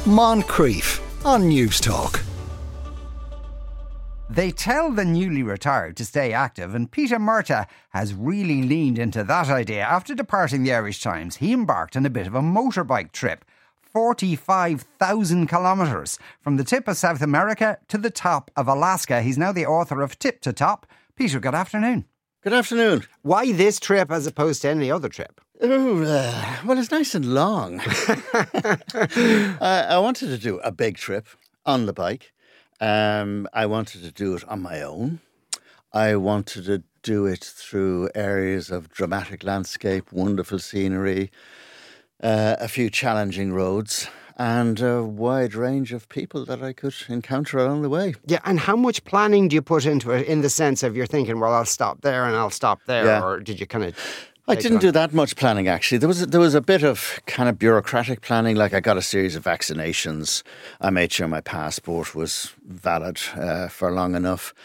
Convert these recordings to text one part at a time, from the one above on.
Moncrief on News Talk. They tell the newly retired to stay active, and Peter Murtagh has really leaned into that idea. After departing the Irish Times, he embarked on a bit of a motorbike trip. 45,000 kilometres from the tip of South America to the top of Alaska. He's now the author of Tip to Top. Peter, good afternoon. Good afternoon. Why this trip as opposed to any other trip? Well, it's nice and long. I wanted to do a big trip on the bike. I wanted to do it on my own. I wanted to do it through areas of dramatic landscape, wonderful scenery, a few challenging roads, and a wide range of people that I could encounter along the way. Yeah, and how much planning do you put into it, in the sense of you're thinking, well, I'll stop there and I'll stop there, Yeah. or did you kind of... I didn't do that much planning, actually. There was a bit of kind of bureaucratic planning. Like, I got a series of vaccinations. I made sure my passport was valid for long enough.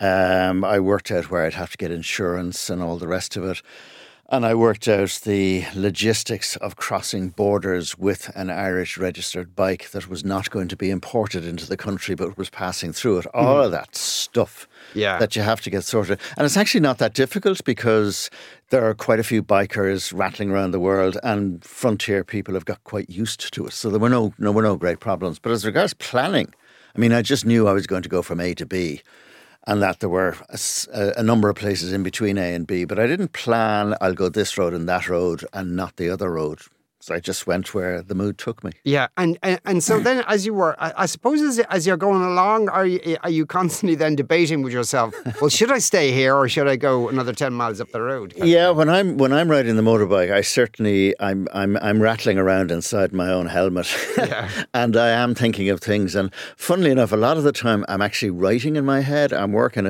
I worked out where I'd have to get insurance and all the rest of it. And I worked out the logistics of crossing borders with an Irish registered bike that was not going to be imported into the country but was passing through it. All of that stuff that you have to get sorted. And it's actually not that difficult, because there are quite a few bikers rattling around the world, and frontier people have got quite used to it. So there were no great problems. But as regards planning, I mean, I just knew I was going to go from A to B, and that there were a number of places in between A and B. But I didn't plan, I'll go this road and that road and not the other road. So I just went where the mood took me. Yeah, and so then as you were, I suppose as you're going along, are you constantly then debating with yourself, well, should I stay here or should I go another 10 miles up the road? Yeah, when I'm riding the motorbike, I certainly I'm rattling around inside my own helmet, and I am thinking of things. And funnily enough, a lot of the time I'm actually writing in my head. I'm working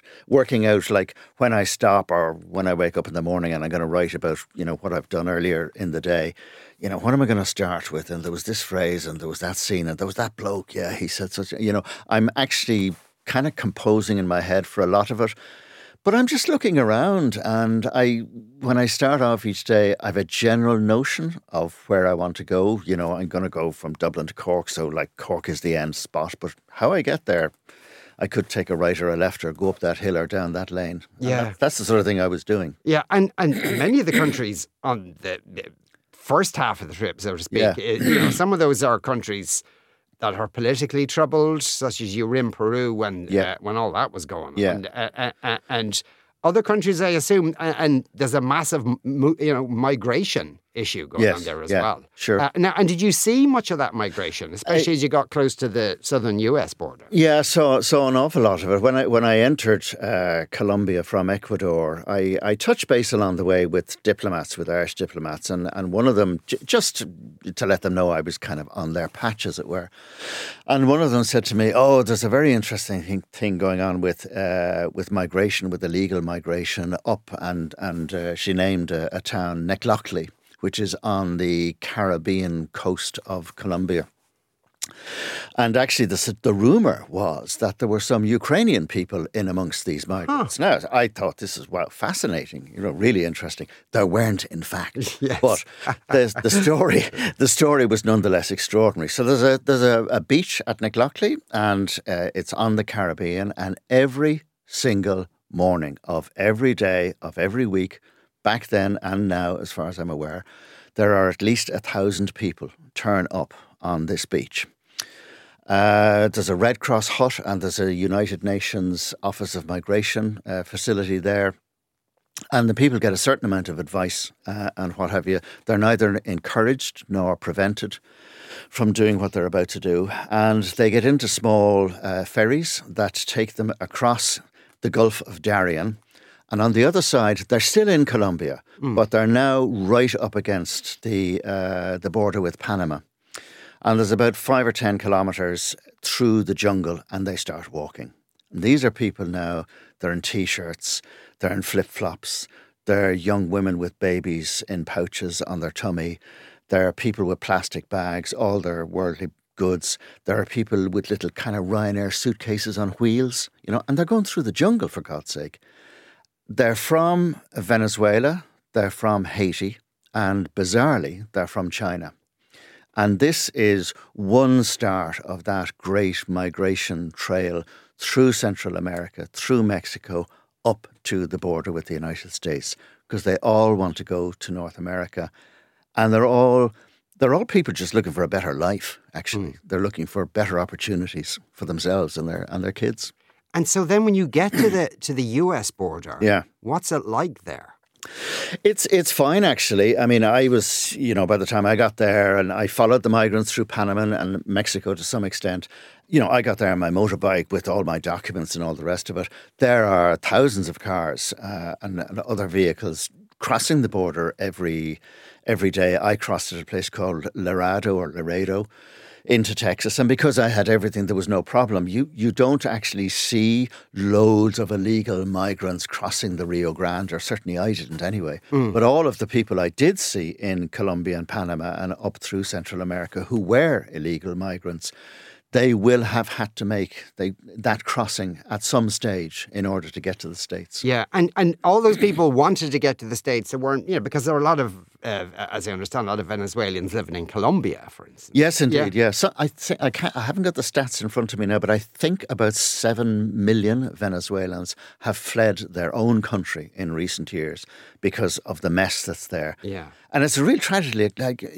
out like when I stop or when I wake up in the morning, and I'm going to write about what I've done earlier in the day. What am I going to start with? And there was this phrase, and there was that scene, and there was that bloke. Yeah, he said such. I'm actually kind of composing in my head for a lot of it. But I'm just looking around, and when I start off each day, I have a general notion of where I want to go. I'm going to go from Dublin to Cork, so like Cork is the end spot. But how I get there, I could take a right or a left, or go up that hill or down that lane. Yeah, that's the sort of thing I was doing. Yeah, and many of the countries on the first half of the trip, so to speak, some of those are countries that are politically troubled, such as you were in Peru when all that was going on. And other countries, I assume, and there's a massive migration issue going on there as well. Sure. Now, and did you see much of that migration, especially as you got close to the southern US border? Yeah, so an awful lot of it. When I entered Colombia from Ecuador, I touched base along the way with Irish diplomats, and one of them, just to let them know I was kind of on their patch, as it were. And one of them said to me, "Oh, there's a very interesting thing going on with migration, with illegal migration up," and she named a town, Neclockley, which is on the Caribbean coast of Colombia. And actually, the rumour was that there were some Ukrainian people in amongst these migrants. Now, I thought this is, fascinating, really interesting. There weren't, in fact. Yes. But the story was nonetheless extraordinary. So there's a beach at Neclockley, and it's on the Caribbean, and every single morning of every day of every week, back then and now, as far as I'm aware, there are at least 1,000 people turn up on this beach. There's a Red Cross hut, and there's a United Nations Office of Migration facility there. And the people get a certain amount of advice and what have you. They're neither encouraged nor prevented from doing what they're about to do. And they get into small ferries that take them across the Gulf of Darien. And on the other side, they're still in Colombia, but they're now right up against the border with Panama. And there's about 5 or 10 kilometres through the jungle, and they start walking. And these are people now, they're in T-shirts, they're in flip-flops, they're young women with babies in pouches on their tummy, there are people with plastic bags, all their worldly goods. There are people with little kind of Ryanair suitcases on wheels, and they're going through the jungle, for God's sake. They're from Venezuela, they're from Haiti, and bizarrely, they're from China. And this is one start of that great migration trail through Central America, through Mexico, up to the border with the United States, because they all want to go to North America. And they're all people just looking for a better life, actually. They're looking for better opportunities for themselves and their kids. And so then when you get to the US border, what's it like there? It's fine, actually. I mean, I was, by the time I got there, and I followed the migrants through Panama and Mexico to some extent. I got there on my motorbike with all my documents and all the rest of it. There are thousands of cars and other vehicles crossing the border every day. I crossed at a place called Laredo into Texas, and because I had everything, there was no problem. You don't actually see loads of illegal migrants crossing the Rio Grande, or certainly I didn't anyway. But all of the people I did see in Colombia and Panama and up through Central America who were illegal migrants, they will have had to make that crossing at some stage in order to get to the States. Yeah, and all those people wanted to get to the States. There weren't, because there are a lot of, as I understand, a lot of Venezuelans living in Colombia, for instance. Yes, indeed. Yeah. So I haven't got the stats in front of me now, but I think about 7 million Venezuelans have fled their own country in recent years because of the mess that's there. Yeah, and it's a real tragedy.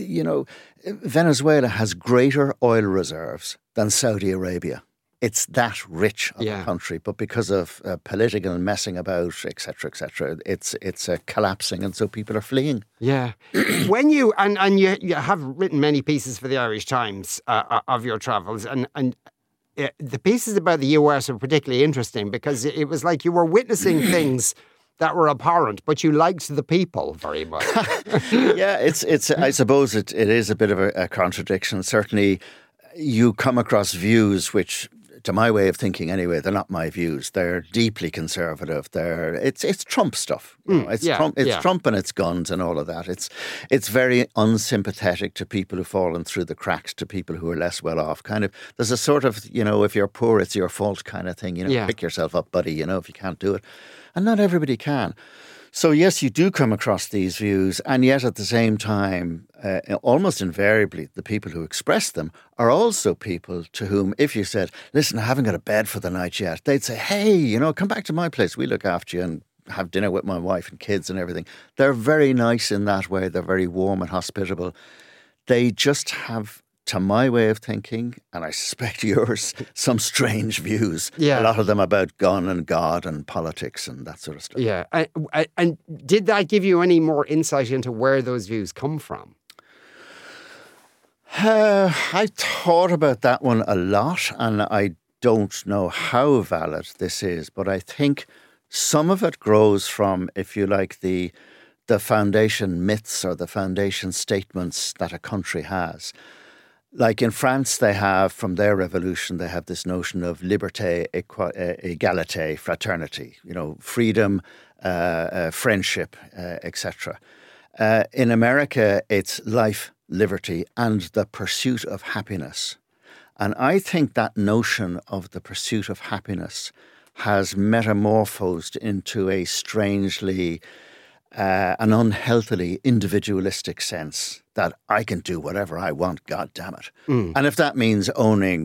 Venezuela has greater oil reserves than Saudi Arabia. It's that rich of a country, but because of political messing about, etc., it's collapsing, and so people are fleeing. Yeah, when you have written many pieces for the Irish Times of your travels, and the pieces about the US are particularly interesting because it was like you were witnessing things that were abhorrent, but you liked the people very much. Yeah, it's. I suppose it is a bit of a contradiction. Certainly, you come across views which, to my way of thinking anyway, they're not my views. They're deeply conservative. It's Trump stuff. It's Trump and it's guns and all of that. It's very unsympathetic to people who've fallen through the cracks, to people who are less well off. Kind of, there's a sort of, if you're poor, it's your fault kind of thing. Pick yourself up, buddy, if you can't do it. And not everybody can. So yes, you do come across these views, and yet at the same time, almost invariably, the people who express them are also people to whom, if you said, listen, I haven't got a bed for the night yet, they'd say, hey, come back to my place. We look after you and have dinner with my wife and kids and everything. They're very nice in that way. They're very warm and hospitable. They just have, to my way of thinking, and I suspect yours, some strange views. Yeah. A lot of them about gun and God and politics and that sort of stuff. Yeah. And did that give you any more insight into where those views come from? I thought about that one a lot, and I don't know how valid this is, but I think some of it grows from, if you like, the foundation myths or the foundation statements that a country has. Like in France, they have, from their revolution, they have this notion of liberté, égalité, fraternity, freedom, friendship, etc. In America, it's life, liberty, and the pursuit of happiness. And I think that notion of the pursuit of happiness has metamorphosed into a strangely, an unhealthily individualistic sense that I can do whatever I want, God damn it. And if that means owning,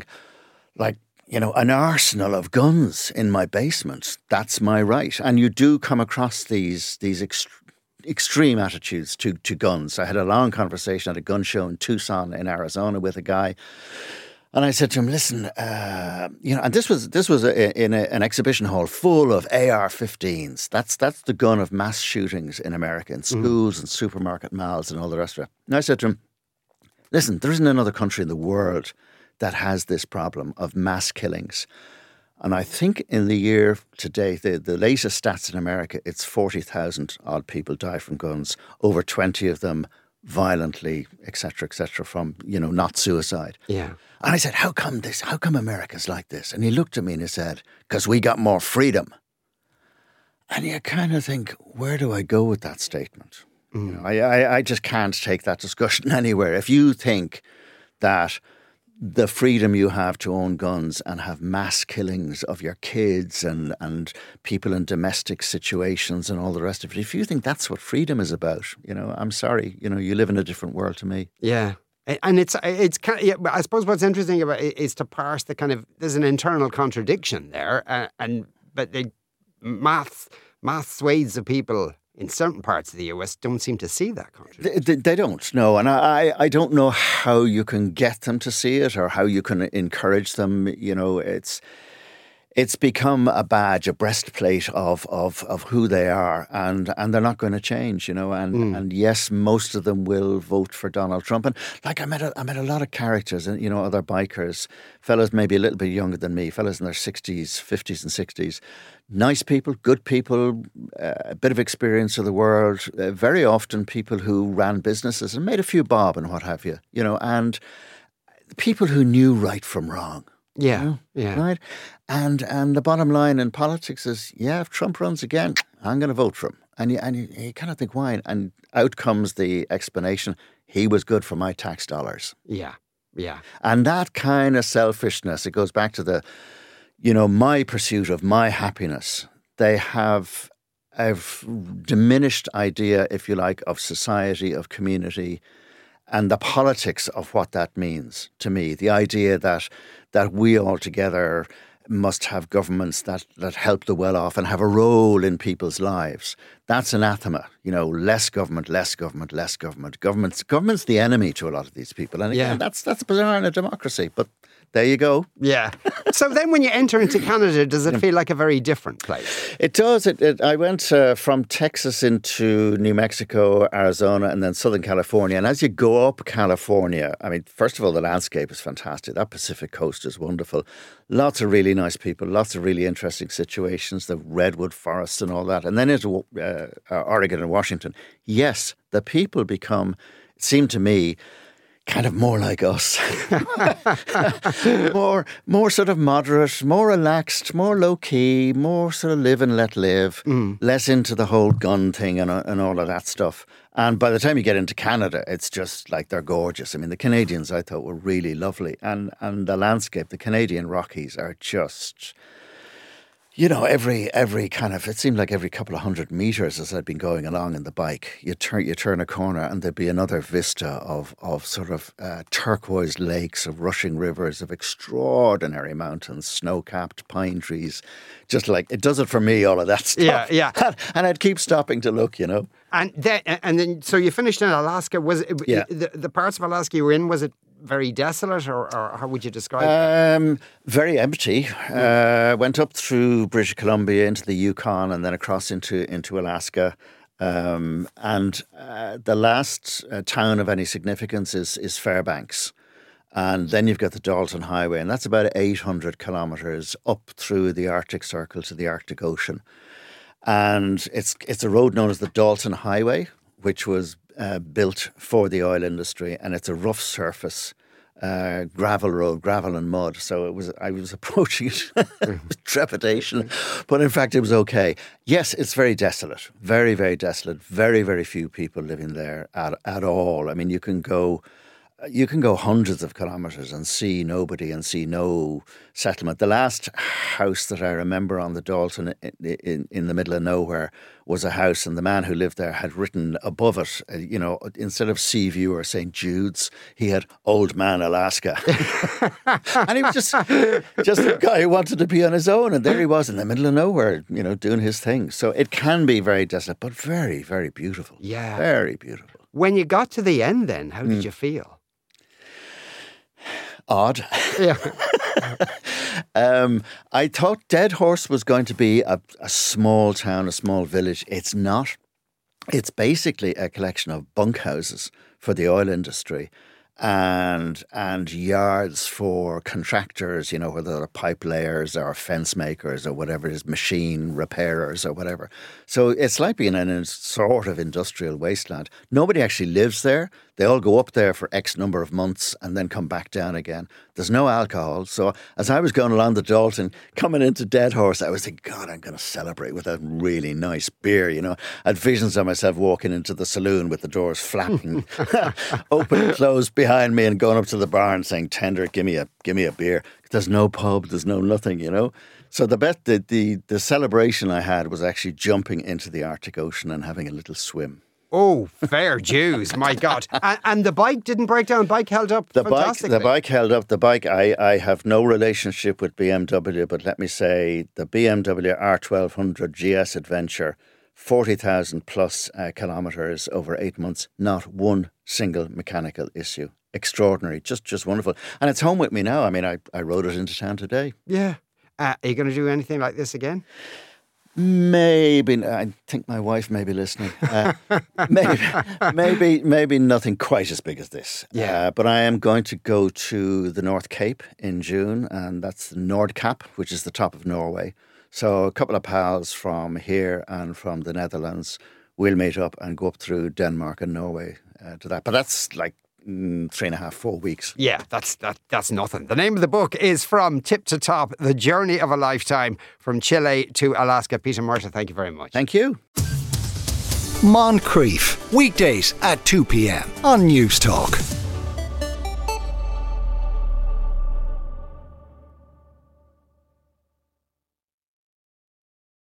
an arsenal of guns in my basement, that's my right. And you do come across these extreme attitudes to guns. I had a long conversation at a gun show in Tucson in Arizona with a guy. And I said to him, listen, and this was in an exhibition hall full of AR-15s. That's the gun of mass shootings in America, in schools and supermarket malls and all the rest of it. And I said to him, listen, there isn't another country in the world that has this problem of mass killings. And I think in the year today, the latest stats in America, it's 40,000 odd people die from guns, over 20 of them violently, etc., from, not suicide. Yeah. And I said, how come America's like this? And he looked at me and he said, because we got more freedom. And you kind of think, where do I go with that statement? I just can't take that discussion anywhere. If you think that the freedom you have to own guns and have mass killings of your kids and people in domestic situations and all the rest of it, if you think that's what freedom is about, I'm sorry, you live in a different world to me. Yeah. And it's kind of, yeah, I suppose what's interesting about it is to parse the kind of, there's an internal contradiction there, but mass swathes of people in certain parts of the US don't seem to see that contradiction. They don't, no. And I don't know how you can get them to see it or how you can encourage them. You know, it's become a badge, a breastplate of who they are, and they're not going to change, you know. And yes, most of them will vote for Donald Trump. And like I met a lot of characters, and you know, other bikers, fellas maybe a little bit younger than me, fellas in their 60s, 50s, and 60s. Nice people, good people, a bit of experience of the world. Very often, people who ran businesses and made a few bob and what have you, you know, and people who knew right from wrong. Yeah, you know, yeah. Right? And the bottom line in politics is, yeah, if Trump runs again, I'm going to vote for him. And you kind of think, why? And out comes the explanation, he was good for my tax dollars. Yeah, yeah. And that kind of selfishness, it goes back to the, you know, my pursuit of my happiness. They have a diminished idea, if you like, of society, of community, and the politics of what that means to me. The idea that we all together must have governments that help the well-off and have a role in people's lives. That's anathema. You know, less government, less government, less government. Government's the enemy to a lot of these people. And again, that's bizarre in a democracy, but there you go. Yeah. So then when you enter into Canada, does it feel like a very different place? It does. I went from Texas into New Mexico, Arizona, and then Southern California. And as you go up California, I mean, first of all, the landscape is fantastic. That Pacific coast is wonderful. Lots of really nice people, lots of really interesting situations, the redwood forests and all that. And then into Oregon and Washington. Yes, the people it seemed to me, kind of more like us. more sort of moderate, more relaxed, more low-key, more sort of live and let live, less into the whole gun thing and all of that stuff. And by the time you get into Canada, it's just like they're gorgeous. I mean, the Canadians I thought were really lovely. And the landscape, the Canadian Rockies are just... You know, every kind of, it seemed like every couple of 100 metres as I'd been going along in the bike, you turn a corner and there'd be another vista of sort of turquoise lakes, of rushing rivers, of extraordinary mountains, snow-capped pine trees. Just like, it does it for me, all of that stuff. Yeah, yeah. And I'd keep stopping to look, you know. And then, so you finished in Alaska. Was it, the parts of Alaska you were in, was it very desolate, or how would you describe it? Very empty. Went up through British Columbia into the Yukon and then across into Alaska. And the last town of any significance is Fairbanks. And then you've got the Dalton Highway, and that's about 800 kilometres up through the Arctic Circle to the Arctic Ocean. And it's a road known as the Dalton Highway, which was built for the oil industry, and it's a rough surface gravel road, gravel and mud. So I was approaching it with trepidation, but in fact it was okay. Yes, it's very desolate, very, very desolate. Very, very few people living there at all. I mean, you can go hundreds of kilometres and see nobody and see no settlement. The last house that I remember on the Dalton in the middle of nowhere was a house, and the man who lived there had written above it, you know, instead of Seaview or St. Jude's, he had Old Man Alaska. And he was just a guy who wanted to be on his own, and there he was in the middle of nowhere, you know, doing his thing. So it can be very desolate, but very, very beautiful. Yeah. Very beautiful. When you got to the end then, how did you feel? Odd. Yeah. I thought Dead Horse was going to be a small town, a small village. It's not. It's basically a collection of bunkhouses for the oil industry and yards for contractors, you know, whether they're pipe layers or fence makers or whatever it is, machine repairers or whatever. So it's like being in a sort of industrial wasteland. Nobody actually lives there. They all go up there for X number of months and then come back down again. There's no alcohol. So as I was going along the Dalton, coming into Dead Horse, I was thinking, God, I'm going to celebrate with a really nice beer, you know. I had visions of myself walking into the saloon with the doors flapping, open and closed behind me, and going up to the bar and saying, "Tender, give me a beer." There's no pub, there's no nothing, you know. So the celebration I had was actually jumping into the Arctic Ocean and having a little swim. Oh, fair dues, my God. And the bike didn't break down. The bike held up fantastically. The bike held up. The bike, I have no relationship with BMW, but let me say the BMW R1200 GS Adventure, 40,000 plus kilometres over 8 months, not one single mechanical issue. Extraordinary, just wonderful. And it's home with me now. I mean, I rode it into town today. Yeah. Are you going to do anything like this again? Maybe. I think my wife may be listening. Maybe nothing quite as big as this. Yeah. But I am going to go to the North Cape in June, and that's the Nordkap, which is the top of Norway. So a couple of pals from here and from the Netherlands will meet up and go up through Denmark and Norway to that. But that's like 3.5, 4 weeks. Yeah, that's nothing. The name of the book is From Tip to Top, The Journey of a Lifetime, from Chile to Alaska. Peter Murtagh, thank you very much. Thank you. Moncrief, weekdays at 2 p.m. on News Talk.